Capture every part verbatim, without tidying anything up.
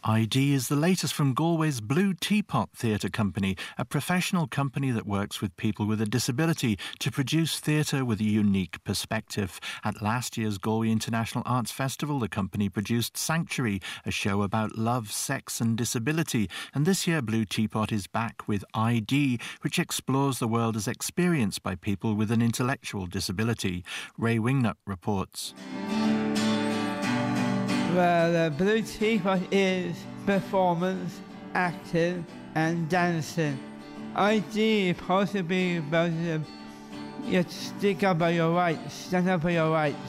I D is the latest from Galway's Blue Teapot Theatre Company, a professional company that works with people with a disability to produce theatre with a unique perspective. At last year's Galway International Arts Festival, the company produced Sanctuary, a show about love, sex and disability. And this year, Blue Teapot is back with I D, which explores the world as experienced by people with an intellectual disability. Ray Wingnut reports. Well, uh, Blue Teapot is performance, acting and dancing. I D possibly about um, you stick up for your rights, stand up for your rights.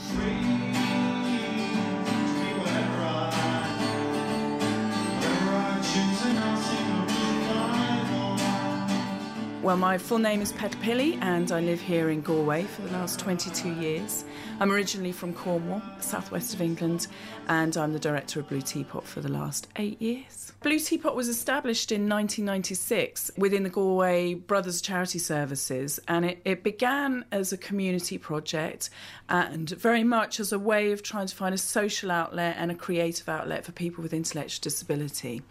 Well, my full name is Pet Pilly and I live here in Galway for the last twenty-two years. I'm originally from Cornwall, southwest of England, and I'm the director of Blue Teapot for the last eight years. Blue Teapot was established in nineteen ninety-six within the Galway Brothers Charity Services, and it, it began as a community project and very much as a way of trying to find a social outlet and a creative outlet for people with intellectual disability.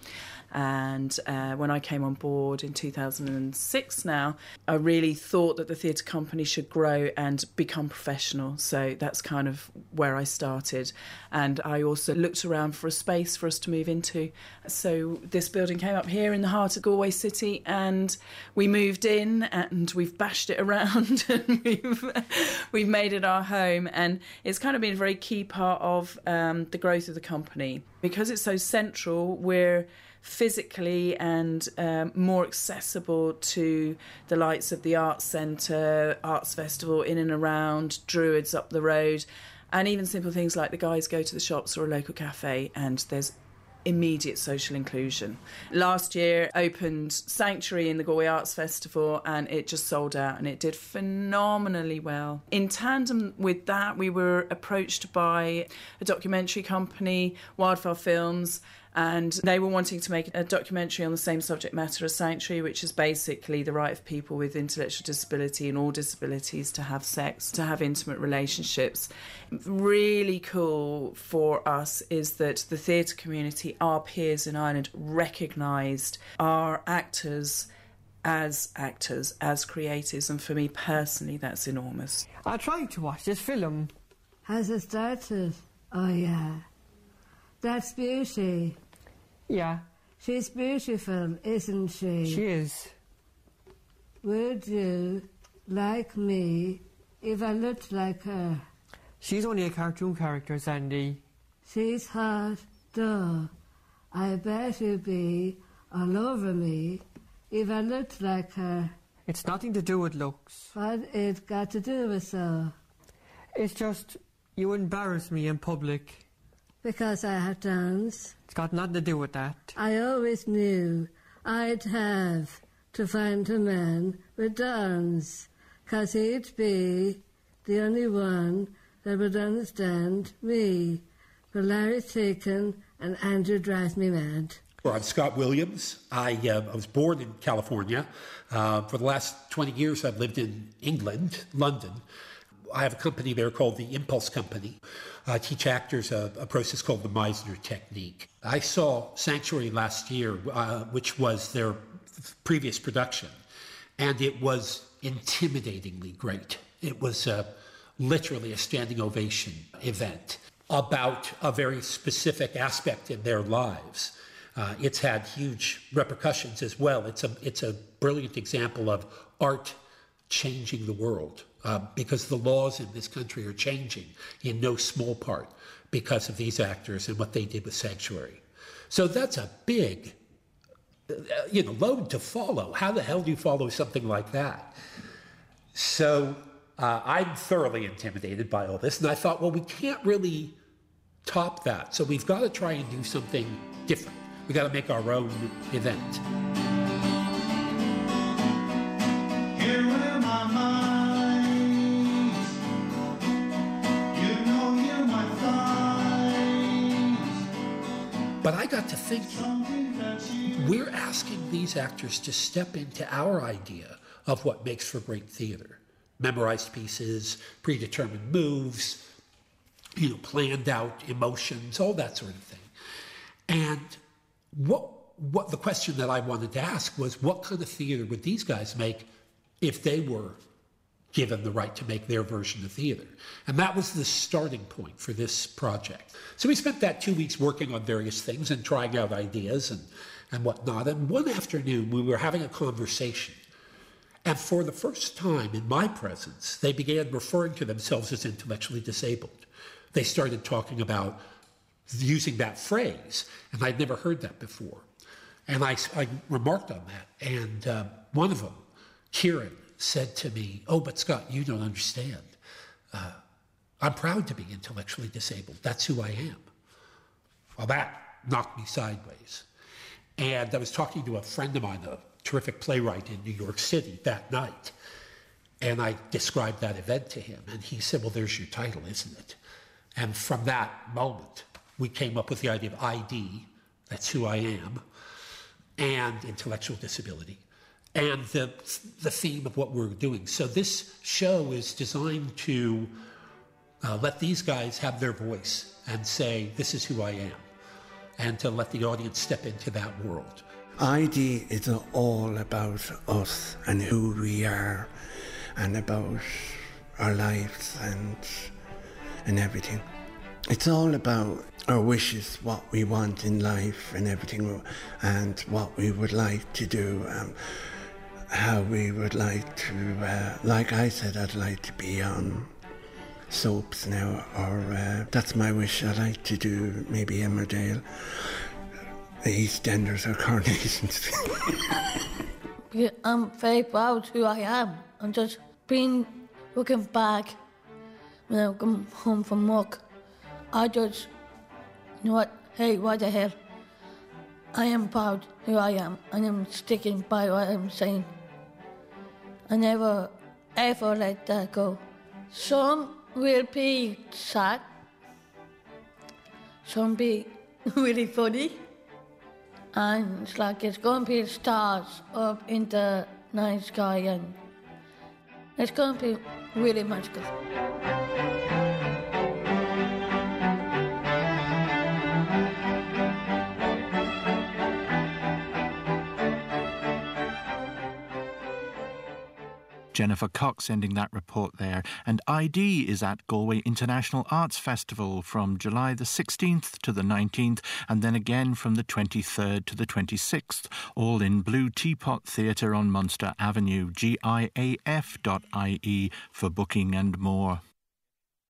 And uh, when I came on board in two thousand six now, I really thought that the theatre company should grow and become professional. So that's kind of where I started. And I also looked around for a space for us to move into. So this building came up here in the heart of Galway City, and we moved in and we've bashed it around and we've, we've made it our home. And it's kind of been a very key part of um, the growth of the company. Because it's so central, we're physically and um, more accessible to the likes of the Arts Centre, Arts Festival in and around, Druids up the road, and even simple things like the guys go to the shops or a local cafe and there's immediate social inclusion. Last year opened Sanctuary in the Galway Arts Festival and it just sold out and it did phenomenally well. In tandem with that, we were approached by a documentary company, Wildfire Films, and they were wanting to make a documentary on the same subject matter as Sanctuary, which is basically the right of people with intellectual disability and all disabilities to have sex, to have intimate relationships. Really cool for us is that the theatre community, our peers in Ireland, recognised our actors as actors, as creatives, and for me personally that's enormous. I tried to watch this film. Has it started? Oh yeah. That's beauty. Yeah. She's beautiful, isn't she? She is. Would you like me if I looked like her? She's only a cartoon character, Sandy. She's hot, though. I bet you'd be all over me if I looked like her. It's nothing to do with looks. What it got to do with so? It's just you embarrass me in public. Because I have dance. It's got nothing to do with that. I always knew I'd have to find a man with dance, 'cause he'd be the only one that would understand me. But Larry's taken and Andrew drives me mad. Well, I'm Scott Williams. I, uh, I was born in California. Uh, for the last twenty years, I've lived in England, London. I have a company there called the Impulse Company. I teach actors a, a process called the Meisner Technique. I saw Sanctuary last year, uh, which was their previous production, and it was intimidatingly great. It was uh, literally a standing ovation event about a very specific aspect in their lives. Uh, it's had huge repercussions as well. It's a, it's a brilliant example of art changing the world. Uh, because the laws in this country are changing in no small part because of these actors and what they did with Sanctuary. So that's a big, uh, you know, load to follow. How the hell do you follow something like that? So uh, I'm thoroughly intimidated by all this, and I thought, well, we can't really top that. So we've got to try and do something different. We've got to make our own event. Here in my mind. But I got to thinking, we're asking these actors to step into our idea of what makes for great theater. Memorized pieces, predetermined moves, you know, planned out emotions, all that sort of thing. And what what the question that I wanted to ask was, what kind of theatre would these guys make if they were given the right to make their version of theatre? And that was the starting point for this project. So we spent that two weeks working on various things and trying out ideas and, and whatnot. And one afternoon, we were having a conversation. And for the first time in my presence, they began referring to themselves as intellectually disabled. They started talking about using that phrase, and I'd never heard that before. And I, I remarked on that, and uh, one of them, Kieran, said to me, "Oh, but Scott, you don't understand. Uh, I'm proud to be intellectually disabled. That's who I am." Well, that knocked me sideways. And I was talking to a friend of mine, a terrific playwright in New York City, that night, and I described that event to him, and he said, "Well, there's your title, isn't it?" And from that moment, we came up with the idea of I D, that's who I am, and intellectual disability, and the, the theme of what we're doing. So this show is designed to uh, let these guys have their voice and say, this is who I am, and to let the audience step into that world. I D is all about us and who we are, and about our lives and and everything. It's all about our wishes, what we want in life and everything, and what we would like to do, um, how we would like to, uh, like I said, I'd like to be on soaps now, or uh, that's my wish. I'd like to do maybe Emmerdale, the EastEnders or Coronations. Yeah, I'm very proud who I am. I'm just been looking back when I come home from work. I just, you know what, hey, what the hell? I am proud who I am, and I'm sticking by what I'm saying. I never, ever let that go. Some will be sad, some be really funny, and it's like it's going to be stars up in the night sky, and it's going to be really magical. Jennifer Cox ending that report there. And I D is at Galway International Arts Festival from July the sixteenth to the nineteenth, and then again from the twenty-third to the twenty-sixth, all in Blue Teapot Theatre on Munster Avenue, G I A F dot I E for booking and more.